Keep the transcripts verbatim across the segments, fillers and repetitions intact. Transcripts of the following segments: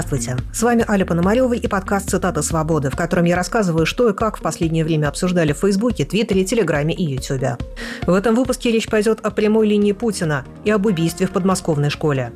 Здравствуйте, с вами Аля Пономарева и подкаст «Цитаты свободы», в котором я рассказываю, что и как в последнее время обсуждали в Фейсбуке, Твиттере, Телеграме и Ютубе. В этом выпуске речь пойдет о прямой линии Путина и об убийстве в подмосковной школе.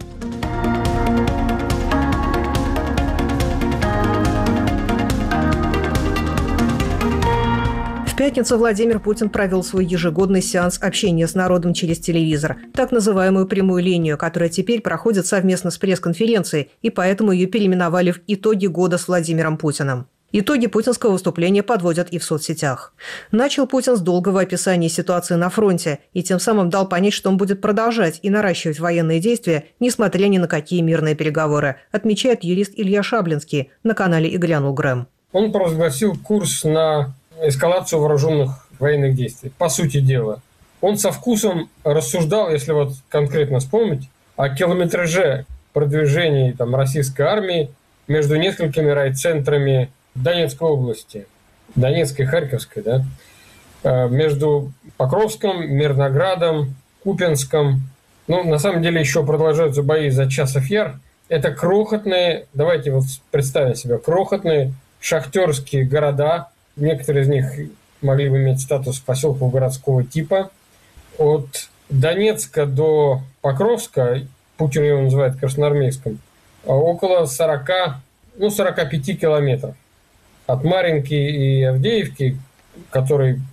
В пятницу Владимир Путин провел свой ежегодный сеанс общения с народом через телевизор, так называемую прямую линию, которая теперь проходит совместно с пресс-конференцией, и поэтому ее переименовали в «Итоги года с Владимиром Путиным». Итоги путинского выступления подводят и в соцсетях. Начал Путин с долгого описания ситуации на фронте и тем самым дал понять, что он будет продолжать и наращивать военные действия, несмотря ни на какие мирные переговоры, отмечает юрист Илья Шаблинский на канале «И глянул Грэм». Он провозгласил курс на эскалацию вооруженных военных действий. По сути дела, он со вкусом рассуждал, если вот конкретно вспомнить, о километраже продвижения там, российской армии между несколькими райцентрами Донецкой области, Донецкой и Харьковской, да, между Покровском, Мирноградом, Купянском. Ну, на самом деле еще продолжаются бои за Часов Яр. Это крохотные, давайте вот представим себе, крохотные шахтерские города. Некоторые из них могли бы иметь статус поселков городского типа. От Донецка до Покровска, Путин его называет Красноармейском, около сорок, ну, сорок пять километров. От Марьинки и Авдеевки, которые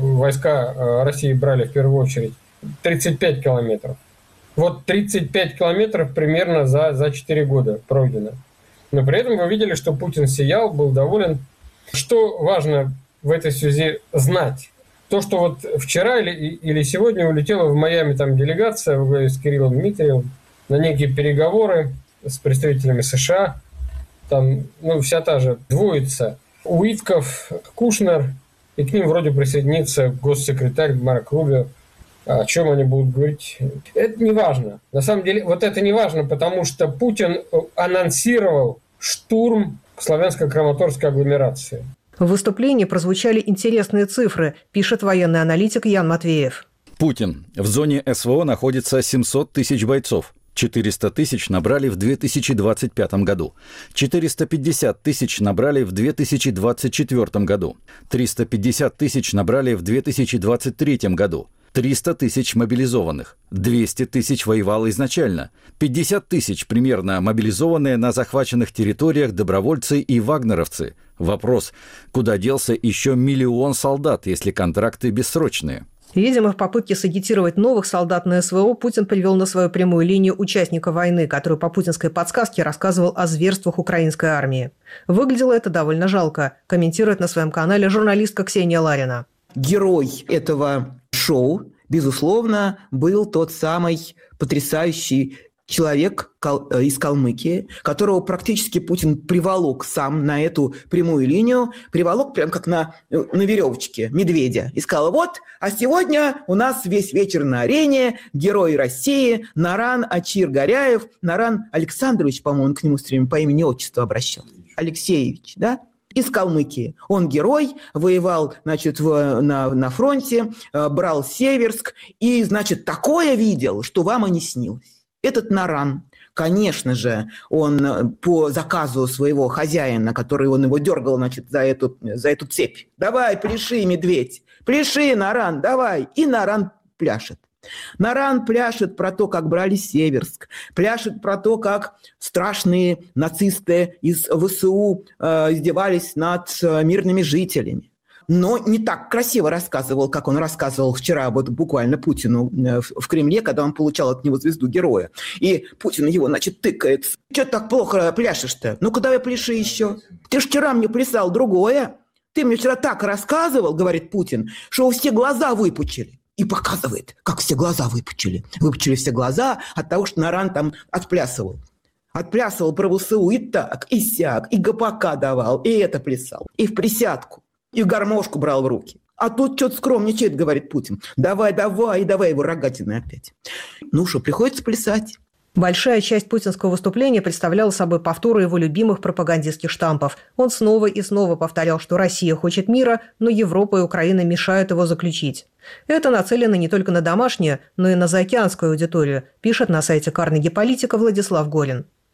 войска России брали в первую очередь, тридцать пять километров. Вот тридцать пять километров примерно за, за четыре года пройдено. Но при этом вы видели, что Путин сиял, был доволен. Что важно в этой связи знать? То, что вот вчера или, или сегодня улетела в Майами там делегация в главе с Кириллом Дмитриевым на некие переговоры с представителями США. Там, ну, вся та же двоица. Уитков, Кушнер, и к ним вроде присоединится госсекретарь Марк Рубио. О чем они будут говорить? Это не важно. На самом деле, вот это не важно, потому что Путин анонсировал штурм славянско-краматорской агломерации. В выступлении прозвучали интересные цифры, пишет военный аналитик Ян Матвеев. Путин. В зоне СВО находится семьсот тысяч бойцов. четыреста тысяч набрали в две тысячи двадцать пятом году. четыреста пятьдесят тысяч набрали в две тысячи двадцать четвёртом году. триста пятьдесят тысяч набрали в две тысячи двадцать третьем году. триста тысяч мобилизованных. двести тысяч воевало изначально. пятьдесят тысяч примерно мобилизованные на захваченных территориях добровольцы и вагнеровцы. Вопрос, куда делся еще миллион солдат, если контракты бессрочные? Видимо, в попытке сагитировать новых солдат на СВО Путин привел на свою прямую линию участника войны, который по путинской подсказке рассказывал о зверствах украинской армии. Выглядело это довольно жалко, комментирует на своем канале журналистка Ксения Ларина. Герой этого шоу, безусловно, был тот самый потрясающий человек из Калмыкии, которого практически Путин приволок сам на эту прямую линию, приволок прям как на, на веревочке медведя. И сказал, вот, а сегодня у нас весь вечер на арене герой России Наран Ачир Горяев, Наран Александрович, по-моему, он к нему все время по имени-отчеству обращался, Алексеевич, да? Из Калмыкии. Он герой, воевал, значит, в, на, на фронте, э, брал Северск и, значит, такое видел, что вам и не снилось. Этот Наран, конечно же, он по заказу своего хозяина, который он его дергал, значит, за эту, за эту цепь. Давай, пляши, медведь, пляши, Наран, давай. И Наран пляшет. Наран пляшет про то, как брали Северск, пляшет про то, как страшные нацисты из ВСУ э, издевались над э, мирными жителями. Но не так красиво рассказывал, как он рассказывал вчера вот буквально Путину в, в Кремле, когда он получал от него звезду героя. И Путин его, значит, тыкает. Что ты так плохо пляшешь-то? Ну-ка давай пляши еще. Ты ж вчера мне плясал другое. Ты мне вчера так рассказывал, говорит Путин, что все глаза выпучили. И показывает, как все глаза выпучили. Выпучили все глаза от того, что Наран там отплясывал. Отплясывал про ВСУ и так, и сяк, и ГПК давал, и это плясал, и в присядку, и гармошку брал в руки. А тут что-то скромничает, говорит Путин. Давай, давай, и давай его рогатиной опять. Ну что, приходится плясать. Большая часть путинского выступления представляла собой повторы его любимых пропагандистских штампов. Он снова и снова повторял, что Россия хочет мира, но Европа и Украина мешают его заключить. Это нацелено не только на домашнюю, но и на заокеанскую аудиторию, пишет на сайте Карнеги Политика Владислав Горин.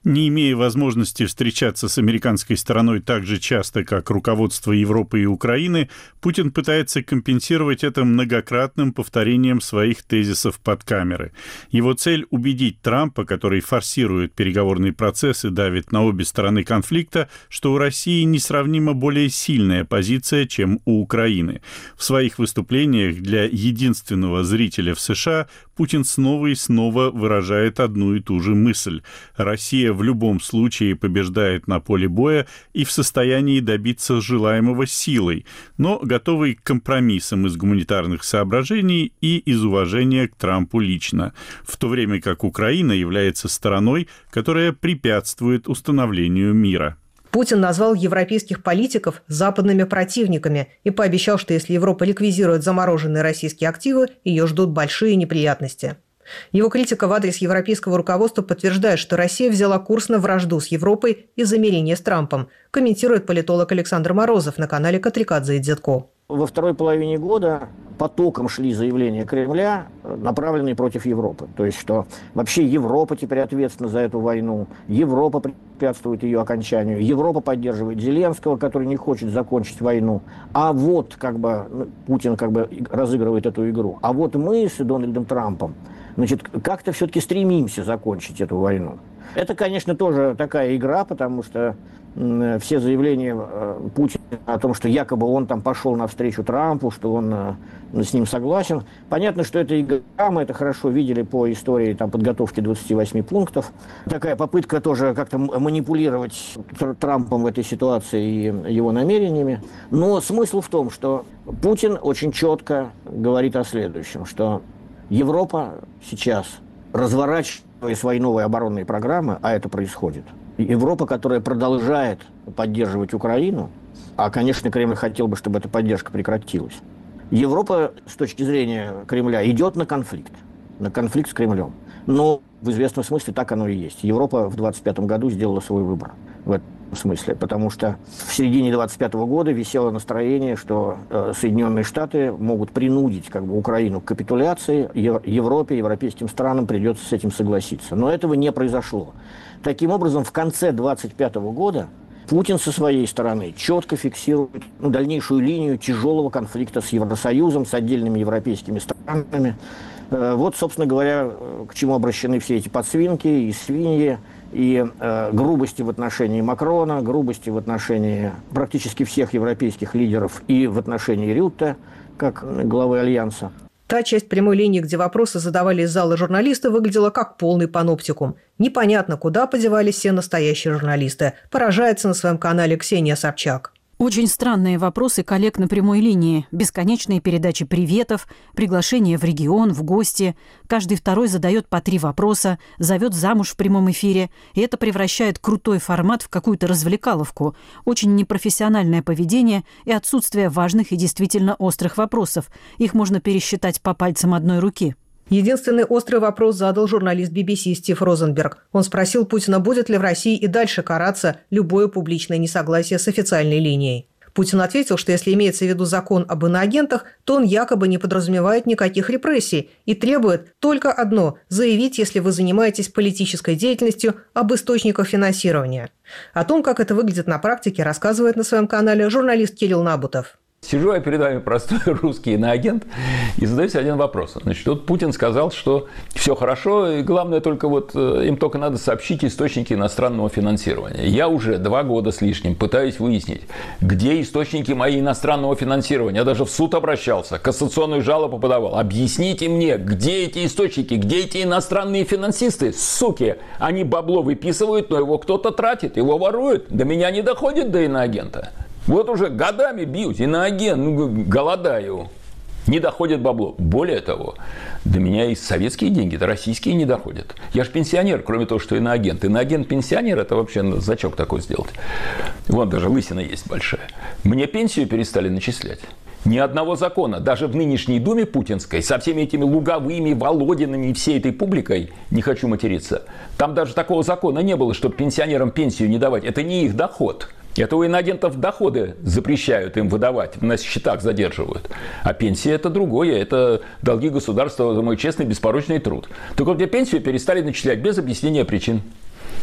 Не имея возможности встречаться с американской стороной так же часто, как руководство Европы и Украины, Путин пытается компенсировать это многократным повторением своих тезисов под камеры. Его цель – убедить Трампа, который форсирует переговорный процесс и давит на обе стороны конфликта, что у России несравнимо более сильная позиция, чем у Украины. В своих выступлениях для единственного зрителя в США Путин снова и снова выражает одну и ту же мысль. Россия в любом случае побеждает на поле боя и в состоянии добиться желаемого силой, но готовый к компромиссам из гуманитарных соображений и из уважения к Трампу лично, в то время как Украина является стороной, которая препятствует установлению мира. Путин назвал европейских политиков западными противниками и пообещал, что если Европа ликвидирует замороженные российские активы, ее ждут большие неприятности. Его критика в адрес европейского руководства подтверждает, что Россия взяла курс на вражду с Европой из-за мирения с Трампом, комментирует политолог Александр Морозов на канале Катрикадзе и Дзетко. Во второй половине года потоком шли заявления Кремля, направленные против Европы. То есть, что вообще Европа теперь ответственна за эту войну, Европа препятствует ее окончанию, Европа поддерживает Зеленского, который не хочет закончить войну. А вот, как бы, Путин как бы разыгрывает эту игру. А вот мы с Дональдом Трампом, значит, как-то все-таки стремимся закончить эту войну. Это, конечно, тоже такая игра, потому что э, все заявления э, Путина о том, что якобы он там пошел навстречу Трампу, что он э, с ним согласен. Понятно, что это игра, мы это хорошо видели по истории там, подготовки двадцати восьми пунктов. Такая попытка тоже как-то манипулировать Трампом в этой ситуации и его намерениями. Но смысл в том, что Путин очень четко говорит о следующем, что Европа сейчас разворачивает свои новые оборонные программы, а это происходит. Европа, которая продолжает поддерживать Украину, а, конечно, Кремль хотел бы, чтобы эта поддержка прекратилась. Европа, с точки зрения Кремля, идет на конфликт, на конфликт с Кремлем. Но в известном смысле так оно и есть. Европа в двадцать пятом году сделала свой выбор в этом смысле, потому что в середине двадцать пятого года висело настроение, что э, Соединенные Штаты могут принудить как бы, Украину к капитуляции, Ев- Европе, европейским странам придется с этим согласиться. Но этого не произошло. Таким образом, в конце двадцать пятого года Путин со своей стороны четко фиксирует ну, дальнейшую линию тяжелого конфликта с Евросоюзом, с отдельными европейскими странами. Э, вот, собственно говоря, к чему обращены все эти подсвинки и свиньи, и э, грубости в отношении Макрона, грубости в отношении практически всех европейских лидеров и в отношении Рютте, как главы Альянса. Та часть прямой линии, где вопросы задавали из зала журналисты, выглядела как полный паноптикум. Непонятно, куда подевались все настоящие журналисты. Поражается на своем канале Ксения Собчак. Очень странные вопросы коллег на прямой линии. Бесконечные передачи приветов, приглашения в регион, в гости. Каждый второй задает по три вопроса, зовет замуж в прямом эфире. И это превращает крутой формат в какую-то развлекаловку. Очень непрофессиональное поведение и отсутствие важных и действительно острых вопросов. Их можно пересчитать по пальцам одной руки. Единственный острый вопрос задал журналист би би си Стив Розенберг. Он спросил Путина, будет ли в России и дальше караться любое публичное несогласие с официальной линией. Путин ответил, что если имеется в виду закон об иноагентах, то он якобы не подразумевает никаких репрессий и требует только одно – заявить, если вы занимаетесь политической деятельностью, об источниках финансирования. О том, как это выглядит на практике, рассказывает на своем канале журналист Кирилл Набутов. Сижу я перед вами простой русский иноагент и задаюсь один вопрос. Значит, вот Путин сказал, что все хорошо, и главное только вот им только надо сообщить источники иностранного финансирования. Я уже два года с лишним пытаюсь выяснить, где источники мои иностранного финансирования. Я даже в суд обращался, кассационную жалобу подавал. Объясните мне, где эти источники, где эти иностранные финансисты, суки. Они бабло выписывают, но его кто-то тратит, его воруют. До меня не доходит до иноагента. Вот уже годами бьюсь, иноагент, ну, голодаю. Не доходит бабло. Более того, до меня и советские деньги, да российские не доходят. Я же пенсионер, кроме того, что иноагент. Иноагент-пенсионер – это вообще зачок такой сделать. Вон даже лысина есть большая. Мне пенсию перестали начислять. Ни одного закона, даже в нынешней Думе путинской, со всеми этими Луговыми, Володинами и всей этой публикой, не хочу материться, там даже такого закона не было, чтобы пенсионерам пенсию не давать. Это не их доход. Это у иноагентов доходы запрещают им выдавать, на счетах задерживают. А пенсия – это другое, это долги государства за мой честный беспорочный труд. Так вот, мне пенсию перестали начислять без объяснения причин.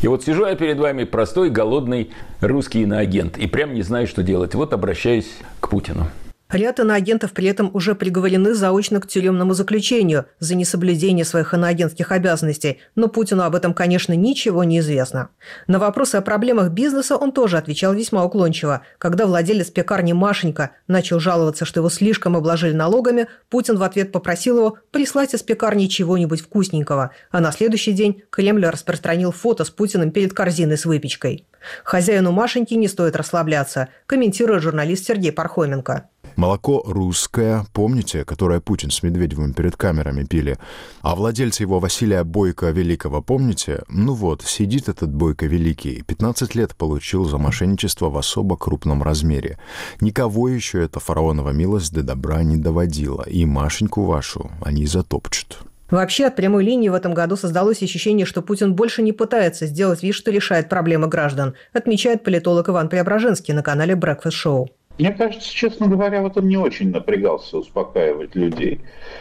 И вот сижу я перед вами, простой, голодный русский иноагент, и прям не знаю, что делать. Вот обращаюсь к Путину. Ряд иноагентов при этом уже приговорены заочно к тюремному заключению за несоблюдение своих иноагентских обязанностей, но Путину об этом, конечно, ничего не известно. На вопросы о проблемах бизнеса он тоже отвечал весьма уклончиво. Когда владелец пекарни Машенька начал жаловаться, что его слишком обложили налогами, Путин в ответ попросил его прислать из пекарни чего-нибудь вкусненького, а на следующий день Кремль распространил фото с Путиным перед корзиной с выпечкой. Хозяину Машеньки не стоит расслабляться, комментирует журналист Сергей Пархоменко. Молоко русское, помните, которое Путин с Медведевым перед камерами пили? А владельца его Василия Бойко Великого, помните? Ну вот, сидит этот Бойко Великий, пятнадцать лет получил за мошенничество в особо крупном размере. Никого еще эта фараонова милость до добра не доводила, и Машеньку вашу они затопчут. Вообще, от прямой линии в этом году создалось ощущение, что Путин больше не пытается сделать вид, что решает проблемы граждан, отмечает политолог Иван Преображенский на канале Breakfast Show. Мне кажется, честно говоря, вот он не очень напрягался успокаивать людей.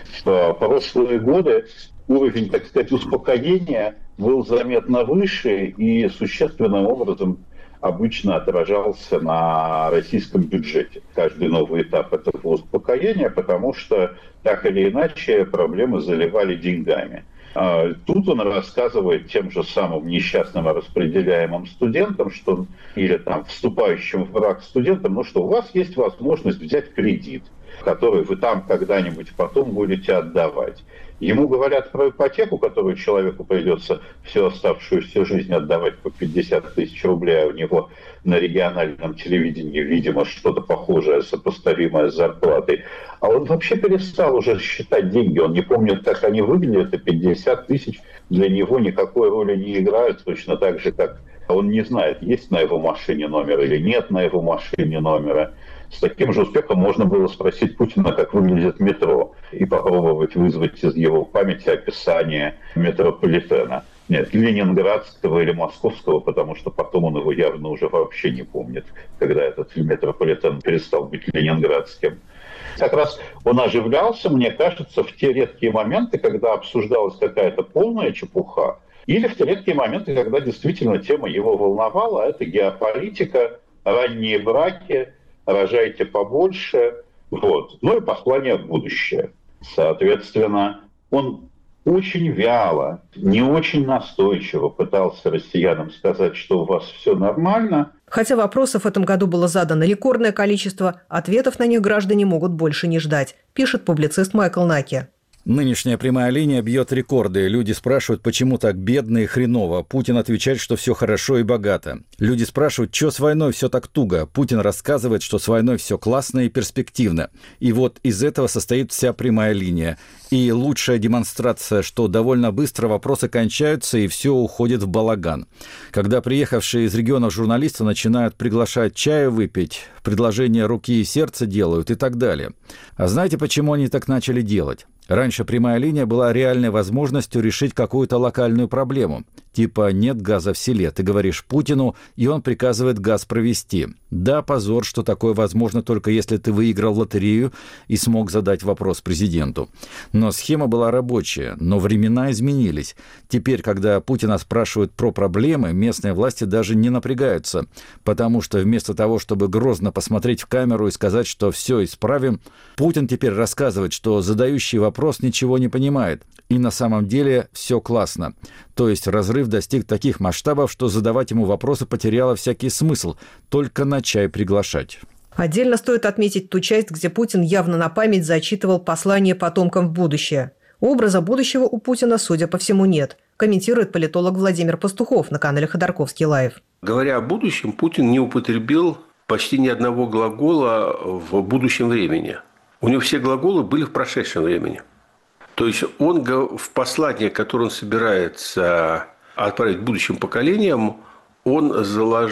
В прошлые годы уровень, так сказать, успокоения был заметно выше и существенным образом обычно отражался на российском бюджете. Каждый новый этап этого успокоения, потому что так или иначе проблемы заливали деньгами. Тут он рассказывает тем же самым несчастным распределяемым студентам, что, или там вступающим в брак студентам, ну что у вас есть возможность взять кредит, который вы там когда-нибудь потом будете отдавать. Ему говорят про ипотеку, которую человеку придется всю оставшуюся жизнь отдавать по пятьдесят тысяч рублей, а у него на региональном телевидении, видимо, что-то похожее, сопоставимое с зарплатой. А он вообще перестал уже считать деньги, он не помнит, как они выглядят, и пятьдесят тысяч для него никакой роли не играют, точно так же, как он не знает, есть на его машине номер или нет на его машине номера. С таким же успехом можно было спросить Путина, как выглядит метро, и попробовать вызвать из его памяти описание метрополитена. Нет, ленинградского или московского, потому что потом он его явно уже вообще не помнит, когда этот метрополитен перестал быть ленинградским. Как раз он оживлялся, мне кажется, в те редкие моменты, когда обсуждалась какая-то полная чепуха, или в те редкие моменты, когда действительно тема его волновала, а это геополитика, ранние браки, рожайте побольше, вот. Ну и послание в будущее. Соответственно, он очень вяло, не очень настойчиво пытался россиянам сказать, что у вас все нормально. Хотя вопросов в этом году было задано рекордное количество, ответов на них граждане могут больше не ждать, пишет публицист Майкл Наки. Нынешняя прямая линия бьет рекорды. Люди спрашивают, почему так бедно и хреново. Путин отвечает, что все хорошо и богато. Люди спрашивают, что с войной все так туго. Путин рассказывает, что с войной все классно и перспективно. И вот из этого состоит вся прямая линия. И лучшая демонстрация, что довольно быстро вопросы кончаются и все уходит в балаган. Когда приехавшие из регионов журналисты начинают приглашать чаю выпить, предложения руки и сердца делают и так далее. А знаете, почему они так начали делать? Раньше прямая линия была реальной возможностью решить какую-то локальную проблему. Типа нет газа в селе. Ты говоришь Путину, и он приказывает газ провести. Да, позор, что такое возможно только если ты выиграл лотерею и смог задать вопрос президенту. Но схема была рабочая, но времена изменились. Теперь, когда Путина спрашивают про проблемы, местные власти даже не напрягаются. Потому что вместо того, чтобы грозно посмотреть в камеру и сказать, что все исправим, Путин теперь рассказывает, что задающий вопрос ничего не понимает. И на самом деле все классно. То есть разрыв достиг таких масштабов, что задавать ему вопросы потеряло всякий смысл. Только на чай приглашать. Отдельно стоит отметить ту часть, где Путин явно на память зачитывал послание потомкам в будущее. Образа будущего у Путина, судя по всему, нет, комментирует политолог Владимир Пастухов на канале Ходорковский Лайв. Говоря о будущем, Путин не употребил почти ни одного глагола в будущем времени. У него все глаголы были в прошедшем времени. То есть он в послании, которое он собирается отправить будущим поколениям, он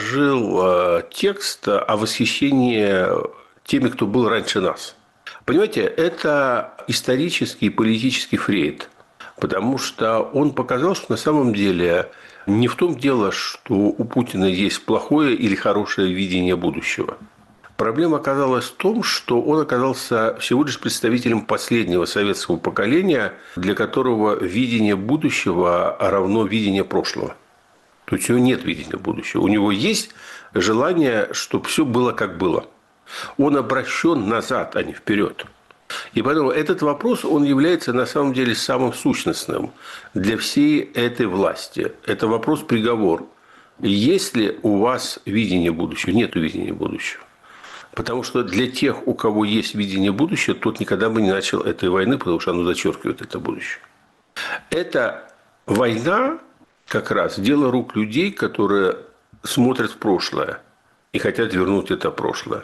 заложил текст о восхищении теми, кто был раньше нас. Понимаете, это исторический и политический фрейд, потому что он показал, что на самом деле не в том дело, что у Путина есть плохое или хорошее видение будущего. Проблема оказалась в том, что он оказался всего лишь представителем последнего советского поколения, для которого видение будущего равно видение прошлого. То есть у него нет видения будущего. У него есть желание, чтобы все было как было. Он обращен назад, а не вперед. И поэтому этот вопрос, он является на самом деле самым сущностным для всей этой власти. Это вопрос-приговор. Есть ли у вас видение будущего? Нет видения будущего. Потому что для тех, у кого есть видение будущего, тот никогда бы не начал этой войны, потому что оно зачеркивает это будущее. Эта война как раз дело рук людей, которые смотрят в прошлое и хотят вернуть это прошлое.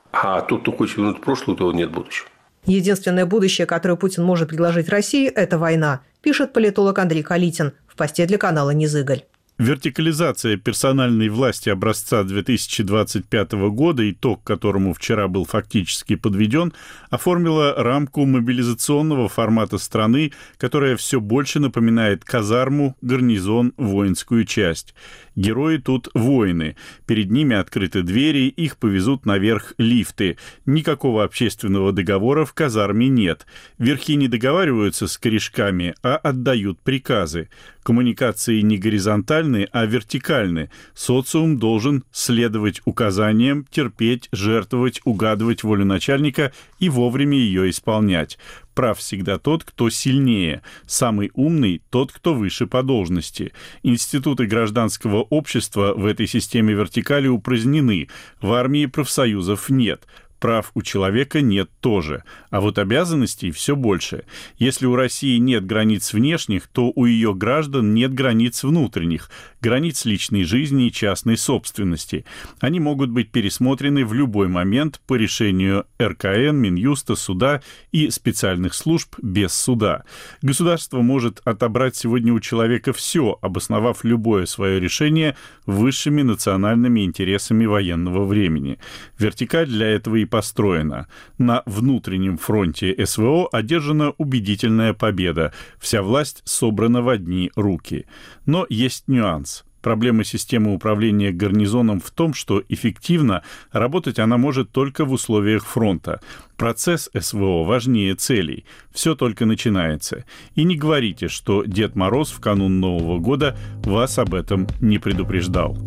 А тот, кто хочет вернуть прошлое, у того нет будущего. Единственное будущее, которое Путин может предложить России – это война, пишет политолог Андрей Калитин в посте для канала «Низыголь». Вертикализация персональной власти образца две тысячи двадцать пятого года, итог которому вчера был фактически подведен, оформила рамку мобилизационного формата страны, которая все больше напоминает казарму, гарнизон, воинскую часть. Герои тут воины. Перед ними открыты двери, их повезут наверх лифты. Никакого общественного договора в казарме нет. Верхи не договариваются с корешками, а отдают приказы. Коммуникации не горизонтальны, а вертикальны. Социум должен следовать указаниям, терпеть, жертвовать, угадывать волю начальника и вовремя ее исполнять. Прав всегда тот, кто сильнее. Самый умный – тот, кто выше по должности. Институты гражданского общества в этой системе вертикали упразднены. В армии профсоюзов нет. Прав у человека нет тоже. А вот обязанностей все больше. Если у России нет границ внешних, то у ее граждан нет границ внутренних, границ личной жизни и частной собственности. Они могут быть пересмотрены в любой момент по решению эр ка эн, Минюста, суда и специальных служб без суда. Государство может отобрать сегодня у человека все, обосновав любое свое решение высшими национальными интересами военного времени. Вертикаль для этого и построена. На внутреннем фронте эс вэ о одержана убедительная победа. Вся власть собрана в одни руки. Но есть нюанс. Проблема системы управления гарнизоном в том, что эффективно работать она может только в условиях фронта. Процесс эс вэ о важнее целей. Все только начинается. И не говорите, что Дед Мороз в канун Нового года вас об этом не предупреждал.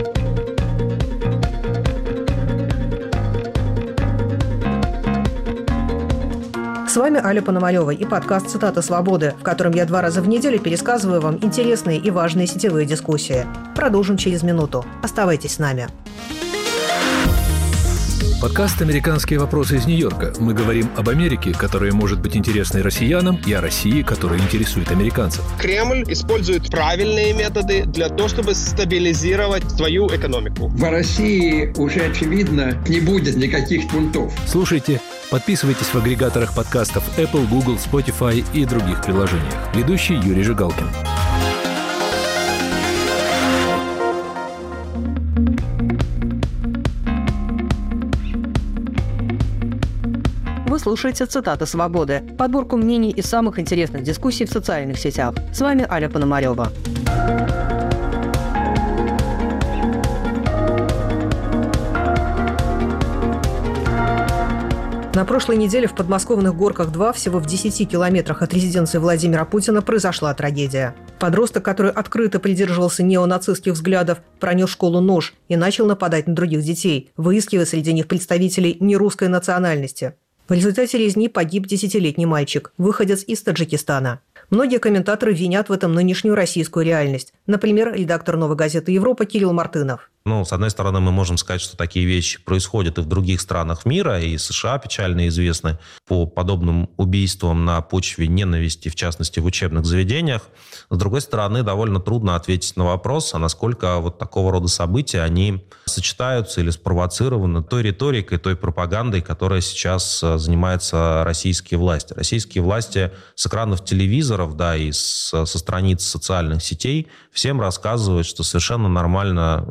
С вами Аля Пономарёва и подкаст «Цитата свободы», в котором я два раза в неделю пересказываю вам интересные и важные сетевые дискуссии. Продолжим через минуту. Оставайтесь с нами. Подкаст «Американские вопросы» из Нью-Йорка. Мы говорим об Америке, которая может быть интересной россиянам, и о России, которая интересует американцев. Кремль использует правильные методы для того, чтобы стабилизировать свою экономику. В России уже, очевидно, не будет никаких бунтов. Слушайте, подписывайтесь в агрегаторах подкастов Apple, Google, Spotify и других приложениях. Ведущий Юрий Жигалкин. Вы слушаете «Цитаты свободы» – подборку мнений из самых интересных дискуссий в социальных сетях. С вами Аля Пономарёва. На прошлой неделе в подмосковных Горках-два, всего в десяти километрах от резиденции Владимира Путина, произошла трагедия. Подросток, который открыто придерживался неонацистских взглядов, пронес в школу нож и начал нападать на других детей, выискивая среди них представителей нерусской национальности. В результате резни погиб десятилетний мальчик, выходец из Таджикистана. Многие комментаторы винят в этом нынешнюю российскую реальность. Например, редактор «Новой газеты Европа» Кирилл Мартынов. Ну, с одной стороны, мы можем сказать, что такие вещи происходят и в других странах мира, и США печально известны по подобным убийствам на почве ненависти, в частности, в учебных заведениях. С другой стороны, довольно трудно ответить на вопрос, а насколько вот такого рода события, они сочетаются или спровоцированы той риторикой, той пропагандой, которая сейчас занимается российские власти. Российские власти с экранов телевизоров, да, и с, со страниц социальных сетей всем рассказывают, что совершенно нормально желать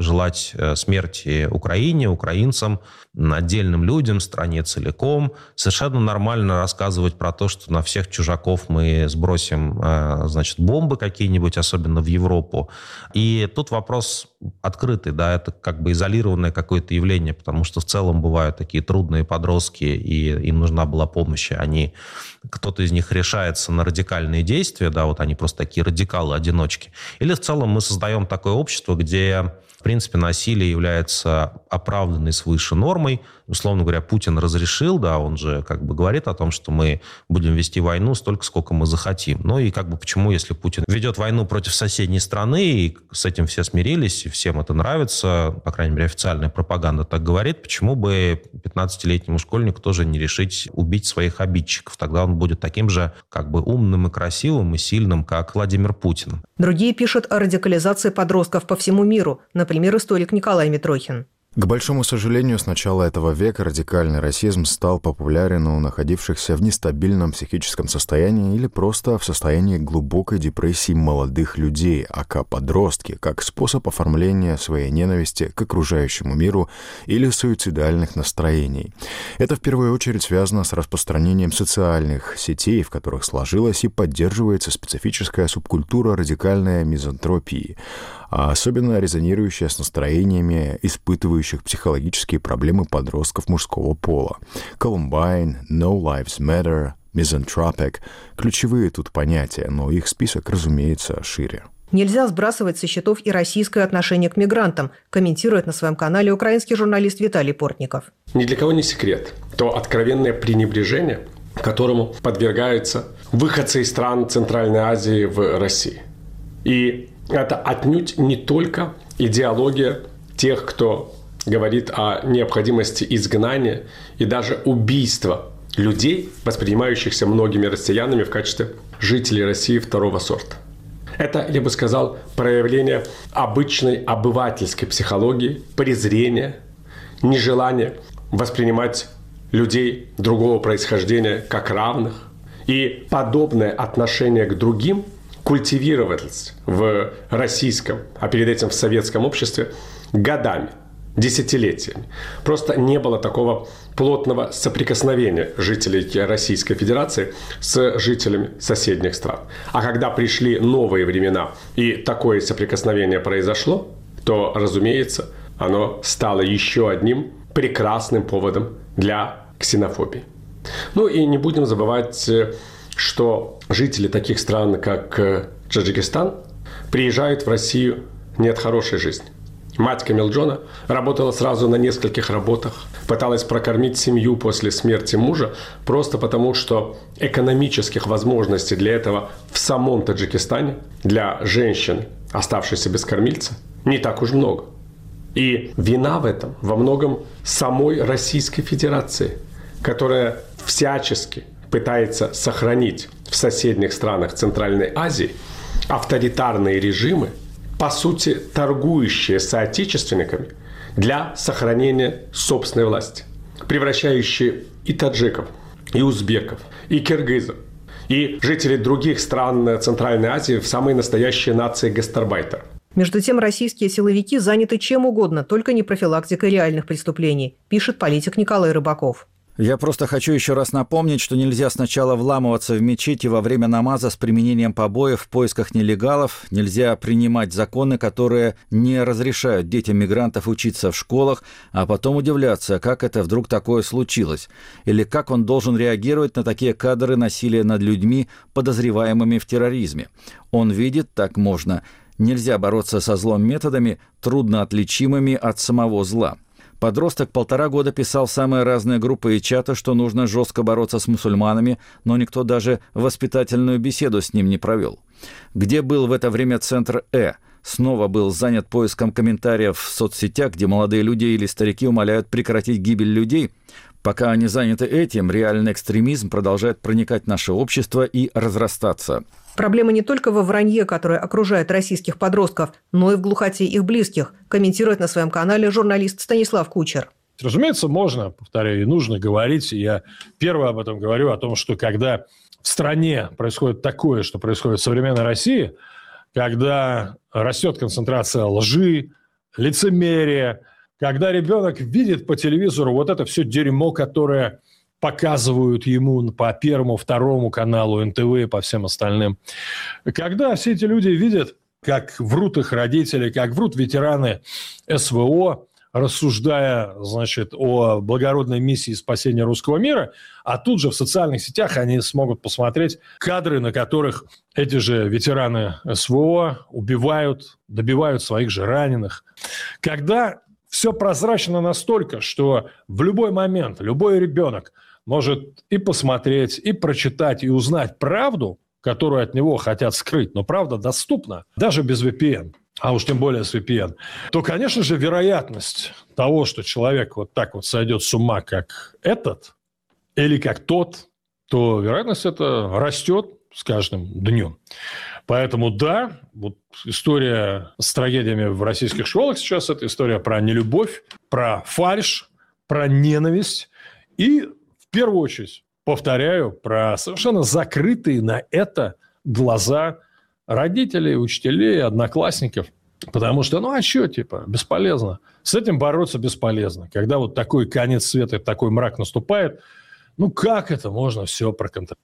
желать смерти Украине, украинцам, отдельным людям, стране целиком. Совершенно нормально рассказывать про то, что на всех чужаков мы сбросим, значит, бомбы какие-нибудь, особенно в Европу. И тут вопрос открытый, да, это как бы изолированное какое-то явление, потому что в целом бывают такие трудные подростки, и им нужна была помощь, они, кто-то из них решается на радикальные действия, да, вот они просто такие радикалы-одиночки. Или в целом мы создаем такое общество, где, в принципе, насилие является оправданной свыше нормой. Условно говоря, Путин разрешил, да, он же как бы говорит о том, что мы будем вести войну столько, сколько мы захотим. Ну и как бы почему, если Путин ведет войну против соседней страны, и с этим все смирились, и всем это нравится, по крайней мере, официальная пропаганда так говорит, почему бы пятнадцатилетнему школьнику тоже не решить убить своих обидчиков? Тогда он будет таким же как бы умным и красивым и сильным, как Владимир Путин. Другие пишут о радикализации подростков по всему миру, например, историк Николай Митрохин. К большому сожалению, с начала этого века радикальный расизм стал популярен у находившихся в нестабильном психическом состоянии или просто в состоянии глубокой депрессии молодых людей, ака подростки, как способ оформления своей ненависти к окружающему миру или суицидальных настроений. Это в первую очередь связано с распространением социальных сетей, в которых сложилась и поддерживается специфическая субкультура радикальной мизантропии, а особенно резонирующая с настроениями, испытывающих психологические проблемы подростков мужского пола. Columbine, No Lives Matter, Misanthropic – ключевые тут понятия, но их список, разумеется, шире. Нельзя сбрасывать со счетов и российское отношение к мигрантам, комментирует на своем канале украинский журналист Виталий Портников. Ни для кого не секрет то откровенное пренебрежение, которому подвергаются выходцы из стран Центральной Азии в России. И это отнюдь не только идеология тех, кто говорит о необходимости изгнания и даже убийства людей, воспринимающихся многими россиянами в качестве жителей России второго сорта. Это, я бы сказал, проявление обычной обывательской психологии, презрения, нежелания воспринимать людей другого происхождения как равных. И подобное отношение к другим культивировалось в российском, а перед этим в советском обществе годами, десятилетиями. Просто не было такого плотного соприкосновения жителей Российской Федерации с жителями соседних стран. А когда пришли новые времена и такое соприкосновение произошло, то, разумеется, оно стало еще одним прекрасным поводом для ксенофобии. Ну и не будем забывать, что жители таких стран, как Таджикистан, приезжают в Россию не от хорошей жизни. Мать Камилджона работала сразу на нескольких работах, пыталась прокормить семью после смерти мужа, просто потому, что экономических возможностей для этого в самом Таджикистане для женщины, оставшейся без кормильца, не так уж много. И вина в этом во многом самой Российской Федерации, которая всячески пытается сохранить в соседних странах Центральной Азии авторитарные режимы, по сути, торгующие с соотечественниками для сохранения собственной власти, превращающие и таджиков, и узбеков, и киргизов, и жителей других стран Центральной Азии в самые настоящие нации гастарбайтеров. Между тем, российские силовики заняты чем угодно, только не профилактикой реальных преступлений, пишет политик Николай Рыбаков. Я просто хочу еще раз напомнить, что нельзя сначала вламываться в мечети во время намаза с применением побоев в поисках нелегалов, нельзя принимать законы, которые не разрешают детям мигрантов учиться в школах, а потом удивляться, как это вдруг такое случилось, или как он должен реагировать на такие кадры насилия над людьми, подозреваемыми в терроризме. Он видит, так можно. Нельзя бороться со злом методами, трудно отличимыми от самого зла. Подросток полтора года писал в самые разные группы и чаты, что нужно жестко бороться с мусульманами, но никто даже воспитательную беседу с ним не провел. Где был в это время центр «Э»? Снова был занят поиском комментариев в соцсетях, где молодые люди или старики умоляют прекратить гибель людей. Пока они заняты этим, реальный экстремизм продолжает проникать в наше общество и разрастаться. Проблема не только во вранье, которое окружает российских подростков, но и в глухоте их близких, комментирует на своем канале журналист Станислав Кучер. Разумеется, можно, повторяю, и нужно говорить. Я первый об этом говорю, о том, что когда в стране происходит такое, что происходит в современной России, когда растет концентрация лжи, лицемерие, когда ребенок видит по телевизору вот это все дерьмо, которое показывают ему по Первому, Второму каналу, эн тэ вэ и по всем остальным. Когда все эти люди видят, как врут их родители, как врут ветераны эс вэ о, рассуждая, значит, о благородной миссии спасения русского мира, а тут же в социальных сетях они смогут посмотреть кадры, на которых эти же ветераны эс вэ о убивают, добивают своих же раненых. Когда все прозрачно настолько, что в любой момент любой ребенок может и посмотреть, и прочитать, и узнать правду, которую от него хотят скрыть, но правда доступна, даже без ви пи эн, а уж тем более с ви пи эн, то, конечно же, вероятность того, что человек вот так вот сойдет с ума, как этот, или как тот, то вероятность эта растет с каждым днем. Поэтому да, вот история с трагедиями в российских школах сейчас – это история про нелюбовь, про фальшь, про ненависть и, в первую очередь, повторяю, про совершенно закрытые на это глаза родителей, учителей, одноклассников. Потому что, ну а что, типа, бесполезно. С этим бороться бесполезно. Когда вот такой конец света, такой мрак наступает, ну как это можно все проконтролировать?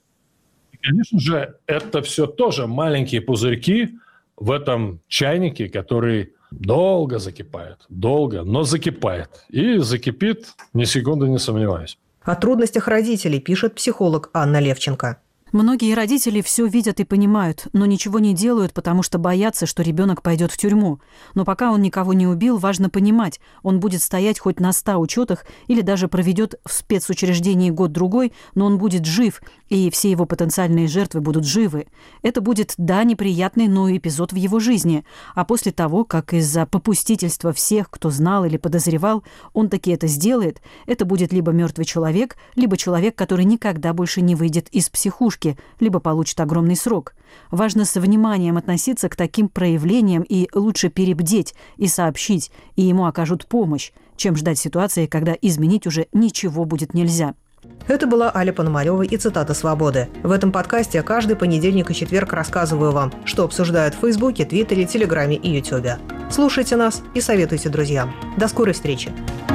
И, конечно же, это все тоже маленькие пузырьки в этом чайнике, который долго закипает, долго, но закипает. И закипит, ни секунды не сомневаюсь. О трудностях родителей пишет психолог Анна Левченко. Многие родители все видят и понимают, но ничего не делают, потому что боятся, что ребенок пойдет в тюрьму. Но пока он никого не убил, важно понимать, он будет стоять хоть на ста учетах или даже проведет в спецучреждении год-другой, но он будет жив, и все его потенциальные жертвы будут живы. Это будет, да, неприятный, но эпизод в его жизни. А после того, как из-за попустительства всех, кто знал или подозревал, он таки это сделает, это будет либо мертвый человек, либо человек, который никогда больше не выйдет из психушки, либо получит огромный срок. Важно со вниманием относиться к таким проявлениям и лучше перебдеть и сообщить, и ему окажут помощь, чем ждать ситуации, когда изменить уже ничего будет нельзя. Это была Аля Пономарева и цитата «Свободы». В этом подкасте каждый понедельник и четверг рассказываю вам, что обсуждают в Фейсбуке, Твиттере, Телеграме и Ютубе. Слушайте нас и советуйте друзьям. До скорой встречи!